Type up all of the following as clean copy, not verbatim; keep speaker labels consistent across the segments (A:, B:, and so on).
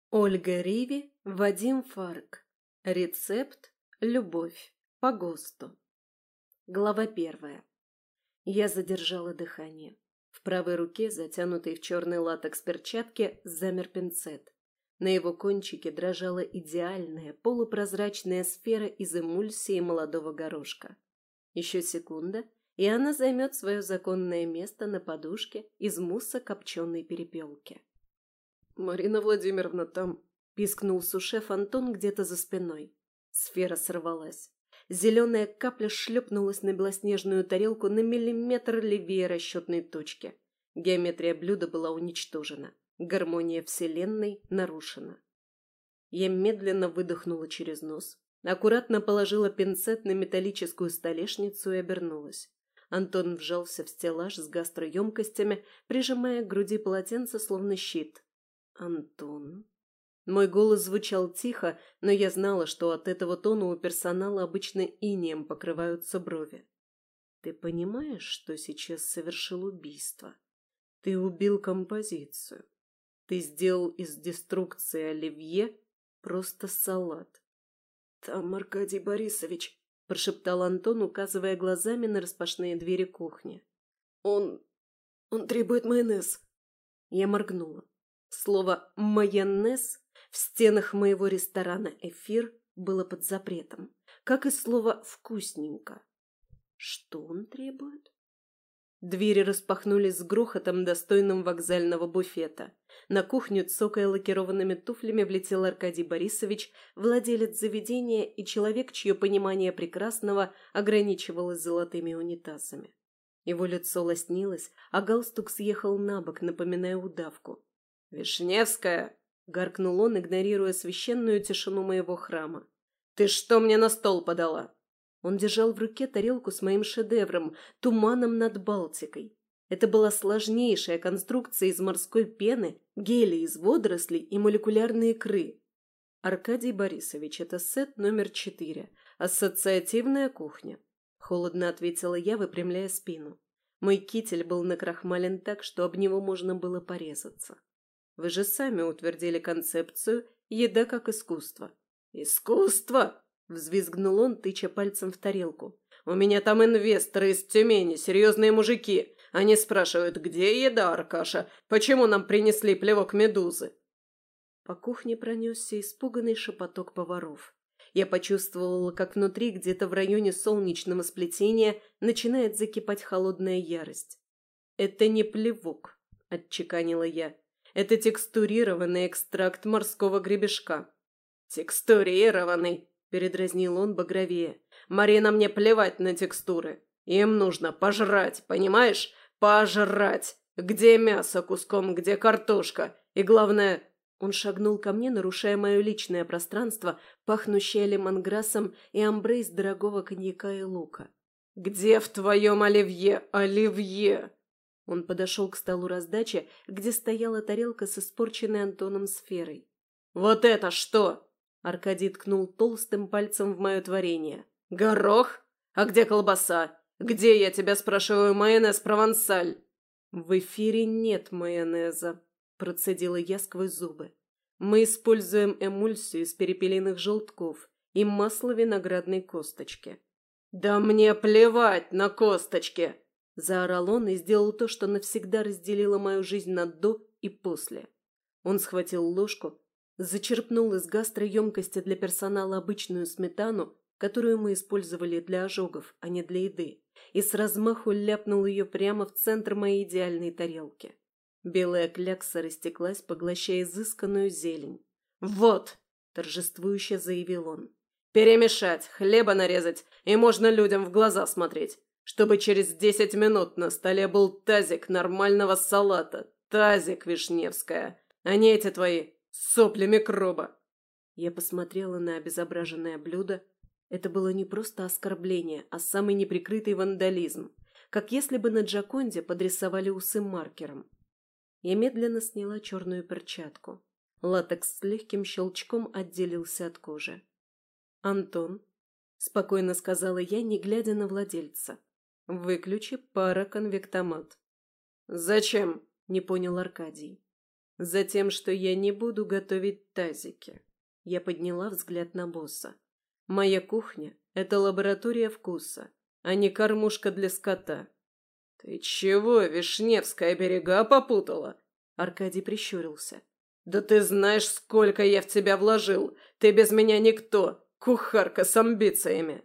A: Ольга Риви, Вадим Фарк. Рецепт «Любовь» по ГОСТу. Глава 1. Я задержала дыхание. В правой руке, затянутой в черный латекс перчатки, замер пинцет. На его кончике дрожала идеальная полупрозрачная сфера из эмульсии молодого горошка. Еще секунда, и она займет свое законное место на подушке из мусса копченой перепелки. «Марина Владимировна, там...» — пискнул сушеф Антон где-то за спиной. Сфера сорвалась. Зеленая капля шлепнулась на белоснежную тарелку на миллиметр левее расчетной точки. Геометрия блюда была уничтожена. Гармония вселенной нарушена. Я медленно выдохнула через нос, аккуратно положила пинцет на металлическую столешницу и обернулась. Антон вжался в стеллаж с гастроемкостями, прижимая к груди полотенце, словно щит. «Антон...» Мой голос звучал тихо, но я знала, что от этого тона у персонала обычно инеем покрываются брови. «Ты понимаешь, что сейчас совершил убийство? Ты убил композицию. Ты сделал из деструкции оливье просто салат». «Там Аркадий Борисович», — прошептал Антон, указывая глазами на распашные двери кухни. Он требует майонез». Я моргнула. Слово «майонез» в стенах моего ресторана «Эфир» было под запретом, как и слово «вкусненько». Что он требует? Двери распахнулись с грохотом, достойным вокзального буфета. На кухню, цокая лакированными туфлями, влетел Аркадий Борисович, владелец заведения и человек, чье понимание прекрасного ограничивалось золотыми унитазами. Его лицо лоснилось, а галстук съехал на бок, напоминая удавку. «Вишневская!» — гаркнул он, игнорируя священную тишину моего храма. «Ты что мне на стол подала?» Он держал в руке тарелку с моим шедевром, туманом над Балтикой. Это была сложнейшая конструкция из морской пены, геля из водорослей и молекулярной икры. «Аркадий Борисович, это сет номер 4. Ассоциативная кухня», — холодно ответила я, выпрямляя спину. Мой китель был накрахмален так, что об него можно было порезаться. «Вы же сами утвердили концепцию «еда как искусство». «Искусство!» — взвизгнул он, тыча пальцем в тарелку. «У меня там инвесторы из Тюмени, серьезные мужики. Они спрашивают, где еда, Аркаша? Почему нам принесли плевок медузы?» По кухне пронесся испуганный шепоток поваров. Я почувствовала, как внутри, где-то в районе солнечного сплетения, начинает закипать холодная ярость. «Это не плевок», — отчеканила я. «Это текстурированный экстракт морского гребешка». «Текстурированный», — передразнил он багровее. «Марина, мне плевать на текстуры. Им нужно пожрать, понимаешь? Пожрать. Где мясо куском, где картошка? И главное...» Он шагнул ко мне, нарушая мое личное пространство, пахнущее лемонграссом и амбре из дорогого коньяка и лука. «Где в твоем оливье оливье?» Он подошел к столу раздачи, где стояла тарелка с испорченной Антоном сферой. «Вот это что?» Аркадий ткнул толстым пальцем в мое творение. «Горох? А где колбаса? Где, я тебя спрашиваю, майонез провансаль?» «В эфире нет майонеза», – процедила я сквозь зубы. «Мы используем эмульсию из перепелиных желтков и масло виноградной косточки». «Да мне плевать на косточки!» – заорал он и сделал то, что навсегда разделило мою жизнь на «до» и «после». Он схватил ложку, зачерпнул из гастроемкости для персонала обычную сметану, которую мы использовали для ожогов, а не для еды, и с размаху ляпнул ее прямо в центр моей идеальной тарелки. Белая клякса растеклась, поглощая изысканную зелень. «Вот!» – торжествующе заявил он. «Перемешать, хлеба нарезать, и можно людям в глаза смотреть, чтобы через 10 минут на столе был тазик нормального салата, тазик, Вишневская, а не эти твои сопли микроба». Я посмотрела на обезображенное блюдо. Это было не просто оскорбление, а самый неприкрытый вандализм, как если бы на Джоконде подрисовали усы маркером. Я медленно сняла черную перчатку. Латекс с легким щелчком отделился от кожи. «Антон», — спокойно сказала я, не глядя на владельца, — «выключи пароконвектомат». «Зачем?» — не понял Аркадий. Затем, что я не буду готовить тазики. Я подняла взгляд на босса. Моя кухня – это лаборатория вкуса, а не кормушка для скота. «Ты чего, Вишневская берега попутала?» Аркадий прищурился. «Да ты знаешь, сколько я в тебя вложил! Ты без меня никто! Кухарка с амбициями!»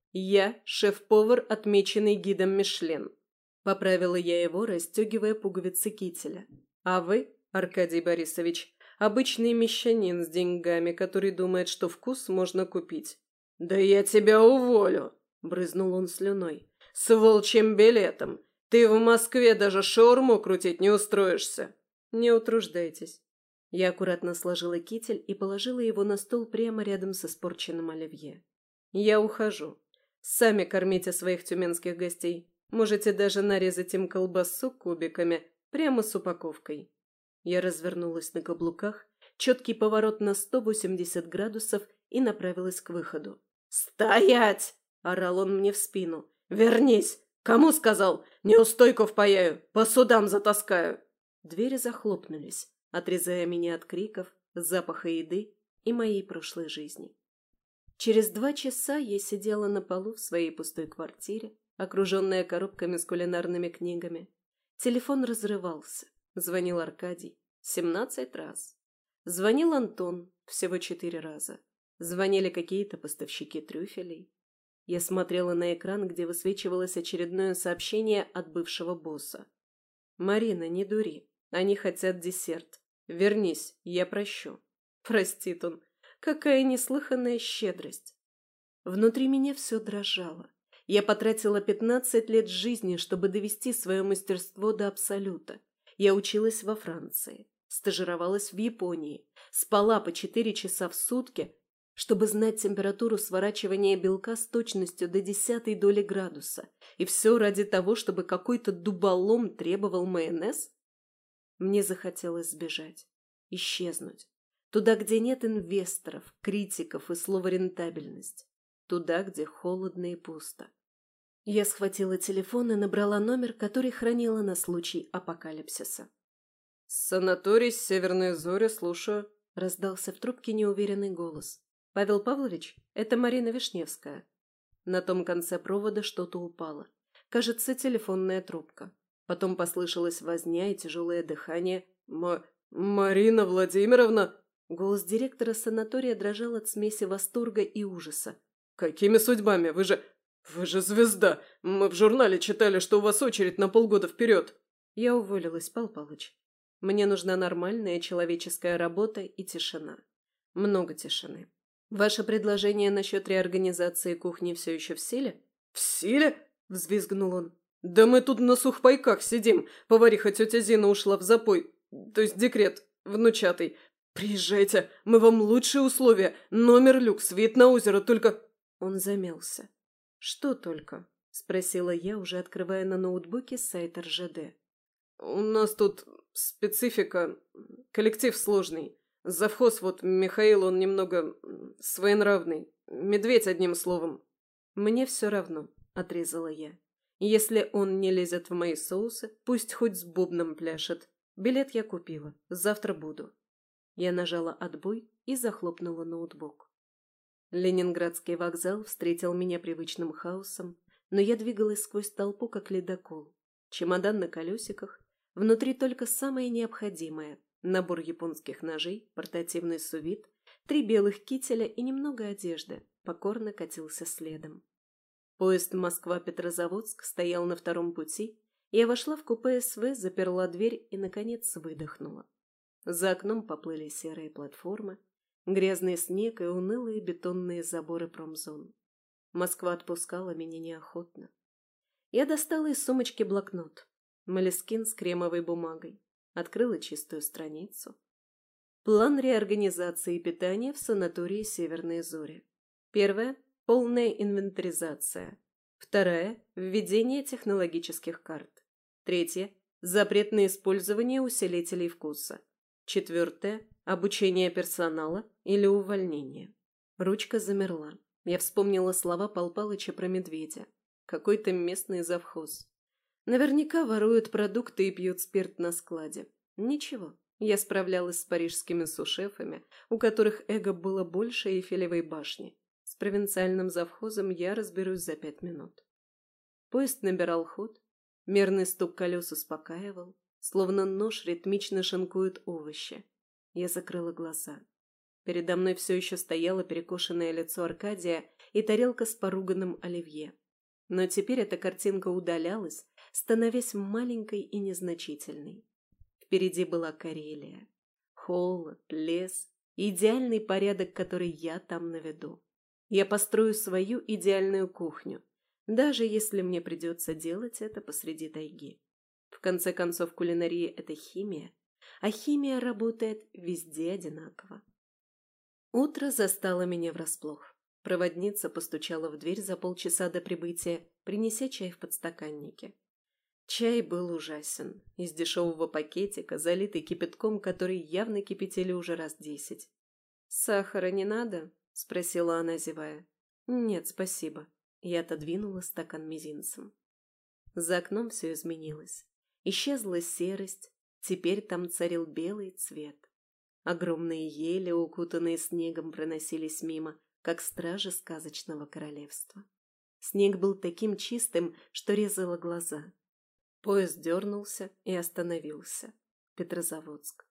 A: «Я шеф-повар, отмеченный гидом Мишлен», — поправила я его, расстегивая пуговицы кителя. «А вы, Аркадий Борисович, обычный мещанин с деньгами, который думает, что вкус можно купить». «Да я тебя уволю!» — брызнул он слюной. «С волчьим билетом! Ты в Москве даже шаурму крутить не устроишься!» «Не утруждайтесь». Я аккуратно сложила китель и положила его на стол прямо рядом с испорченным оливье. «Я ухожу. Сами кормите своих тюменских гостей. Можете даже нарезать им колбасу кубиками, прямо с упаковкой». Я развернулась на каблуках, четкий поворот на 180 градусов и направилась к выходу. «Стоять!» – орал он мне в спину. «Вернись! Кому сказал? Неустойку впаяю, по судам затаскаю!» Двери захлопнулись, отрезая меня от криков, запаха еды и моей прошлой жизни. Через 2 часа я сидела на полу в своей пустой квартире, окруженная коробками с кулинарными книгами. Телефон разрывался. Звонил Аркадий 17 раз. Звонил Антон всего 4 раза. Звонили какие-то поставщики трюфелей. Я смотрела на экран, где высвечивалось очередное сообщение от бывшего босса. «Марина, не дури. Они хотят десерт. Вернись, я прощу». Простит он. Какая неслыханная щедрость. Внутри меня все дрожало. Я потратила 15 лет жизни, чтобы довести свое мастерство до абсолюта. Я училась во Франции, стажировалась в Японии, спала по 4 часа в сутки, чтобы знать температуру сворачивания белка с точностью до 10 доли градуса. И все ради того, чтобы какой-то дуболом требовал майонез? Мне захотелось сбежать, исчезнуть. Туда, где нет инвесторов, критиков и слова «рентабельность». Туда, где холодно и пусто. Я схватила телефон и набрала номер, который хранила на случай апокалипсиса. «Санаторий «Северные зори», слушаю», — раздался в трубке неуверенный голос. «Павел Павлович, это Марина Вишневская». На том конце провода что-то упало. Кажется, телефонная трубка. Потом послышалась возня и тяжелое дыхание. «Марина Владимировна!» Голос директора санатория дрожал от смеси восторга и ужаса. «Какими судьбами? Вы же звезда! Мы в журнале читали, что у вас очередь на полгода вперед!» Я уволилась, Пал Палыч. Мне нужна нормальная человеческая работа и тишина. Много тишины. Ваше предложение насчет реорганизации кухни все еще в силе? «В силе?» – взвизгнул он. «Да мы тут на сухпайках сидим. Повариха тетя Зина ушла в запой, то есть декрет, внучатый. Приезжайте, мы вам лучшие условия. Номер люкс, вид на озеро, только...» Он замялся. «Что только?» – спросила я, уже открывая на ноутбуке сайт РЖД. «У нас тут специфика, коллектив сложный. Завхоз вот Михаил, он немного своенравный. Медведь, одним словом». «Мне все равно», – отрезала я. «Если он не лезет в мои соусы, пусть хоть с бубном пляшет. Билет я купила, завтра буду». Я нажала отбой и захлопнула ноутбук. Ленинградский вокзал встретил меня привычным хаосом, но я двигалась сквозь толпу, как ледокол. Чемодан на колесиках, внутри только самое необходимое – набор японских ножей, портативный сувид, 3 белых кителя и немного одежды, покорно катился следом. Поезд Москва-Петрозаводск стоял на втором пути, я вошла в купе СВ, заперла дверь и, наконец, выдохнула. За окном поплыли серые платформы, грязный снег и унылые бетонные заборы промзон. Москва отпускала меня неохотно. Я достала из сумочки блокнот, молескин с кремовой бумагой, открыла чистую страницу. План реорганизации питания в санатории «Северные зори». 1. Полная инвентаризация. 2. Введение технологических карт. 3. Запрет на использование усилителей вкуса. 4. Обучение персонала или увольнение. Ручка замерла. Я вспомнила слова Пал Палыча про медведя. Какой-то местный завхоз. Наверняка воруют продукты и пьют спирт на складе. Ничего, Я справлялась с парижскими сушефами, у которых эго было больше Эйфелевой башни. С провинциальным завхозом я разберусь за 5 минут. Поезд набирал ход, мерный стук колес успокаивал, словно нож ритмично шинкует овощи. Я закрыла глаза. Передо мной все еще стояло перекошенное лицо Аркадия и тарелка с поруганным оливье. Но теперь эта картинка удалялась, становясь маленькой и незначительной. Впереди была Карелия. Холод, лес, идеальный порядок, который я там наведу. Я построю свою идеальную кухню, даже если мне придется делать это посреди тайги. В конце концов, кулинария – это химия, а химия работает везде одинаково. Утро застало меня врасплох. Проводница постучала в дверь за полчаса до прибытия, принеся чай в подстаканнике. Чай был ужасен, из дешевого пакетика, залитый кипятком, который явно кипятили уже раз 10. «Сахара не надо?» – спросила она, зевая. «Нет, спасибо». Я отодвинула стакан мизинцем. За окном все изменилось. Исчезла серость, теперь там царил белый цвет. Огромные ели, укутанные снегом, проносились мимо, как стражи сказочного королевства. Снег был таким чистым, что резало глаза. Поезд дернулся и остановился. Петрозаводск.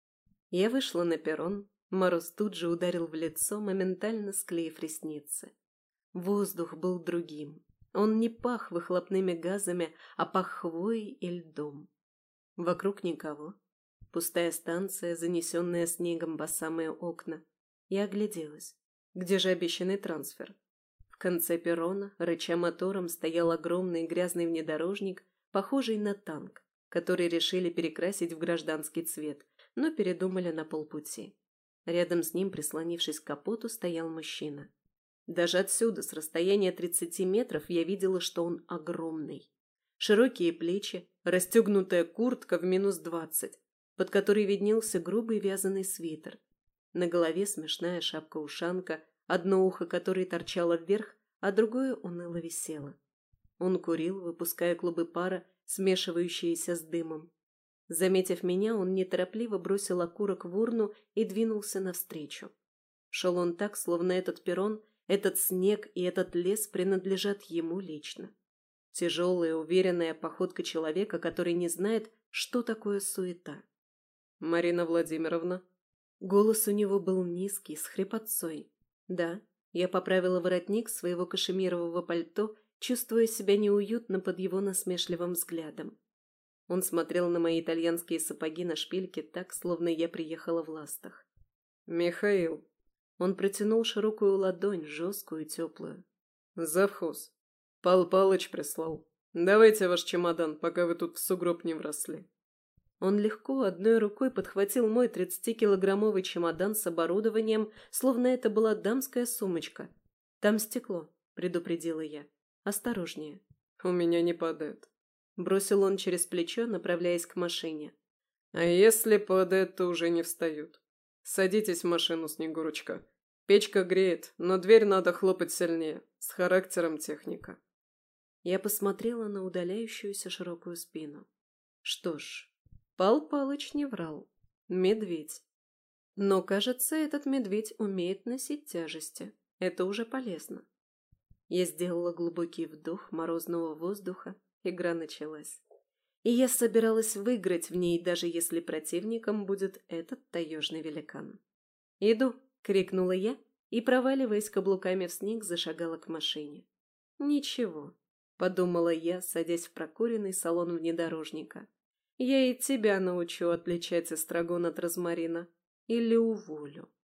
A: Я вышла на перрон, мороз тут же ударил в лицо, моментально склеив ресницы. Воздух был другим. Он не пах выхлопными газами, а пах хвоей и льдом. Вокруг никого. Пустая станция, занесенная снегом по самые окна. Я огляделась. Где же обещанный трансфер? В конце перрона, рыча мотором, стоял огромный грязный внедорожник, похожий на танк, который решили перекрасить в гражданский цвет, но передумали на полпути. Рядом с ним, прислонившись к капоту, стоял мужчина. Даже отсюда, с расстояния 30 метров, я видела, что он огромный. Широкие плечи, расстегнутая куртка в -20, под которой виднелся грубый вязаный свитер. На голове смешная шапка-ушанка, одно ухо которой торчало вверх, а другое уныло висело. Он курил, выпуская клубы пара, смешивающиеся с дымом. Заметив меня, он неторопливо бросил окурок в урну и двинулся навстречу. Шел он так, словно этот перрон, этот снег и этот лес принадлежат ему лично. Тяжелая, уверенная походка человека, который не знает, что такое суета. «Марина Владимировна?» Голос у него был низкий, с хрипотцой. «Да». Я поправила воротник своего кашемирового пальто, чувствуя себя неуютно под его насмешливым взглядом. Он смотрел на мои итальянские сапоги на шпильке так, словно я приехала в ластах. «Михаил». Он протянул широкую ладонь, жесткую и теплую. «Завхоз. Пал Палыч прислал. Давайте ваш чемодан, пока вы тут в сугроб не вросли». Он легко одной рукой подхватил мой 30-килограммовый чемодан с оборудованием, словно это была дамская сумочка. «Там стекло», — предупредила я. «Осторожнее». «У меня не падает», — бросил он через плечо, направляясь к машине. «А если падает, то уже не встают. Садитесь в машину, Снегурочка. Печка греет, но дверь надо хлопать сильнее, с характером техника». Я посмотрела на удаляющуюся широкую спину. Что ж, Пал Палыч не врал. Медведь. Но, кажется, этот медведь умеет носить тяжести. Это уже полезно. Я сделала глубокий вдох морозного воздуха. Игра началась. И я собиралась выиграть в ней, даже если противником будет этот таежный великан. «Иду!» — крикнула я и, проваливаясь каблуками в снег, зашагала к машине. «Ничего», — подумала я, садясь в прокуренный салон внедорожника. «Я и тебя научу отличать эстрагон от розмарина. Или уволю».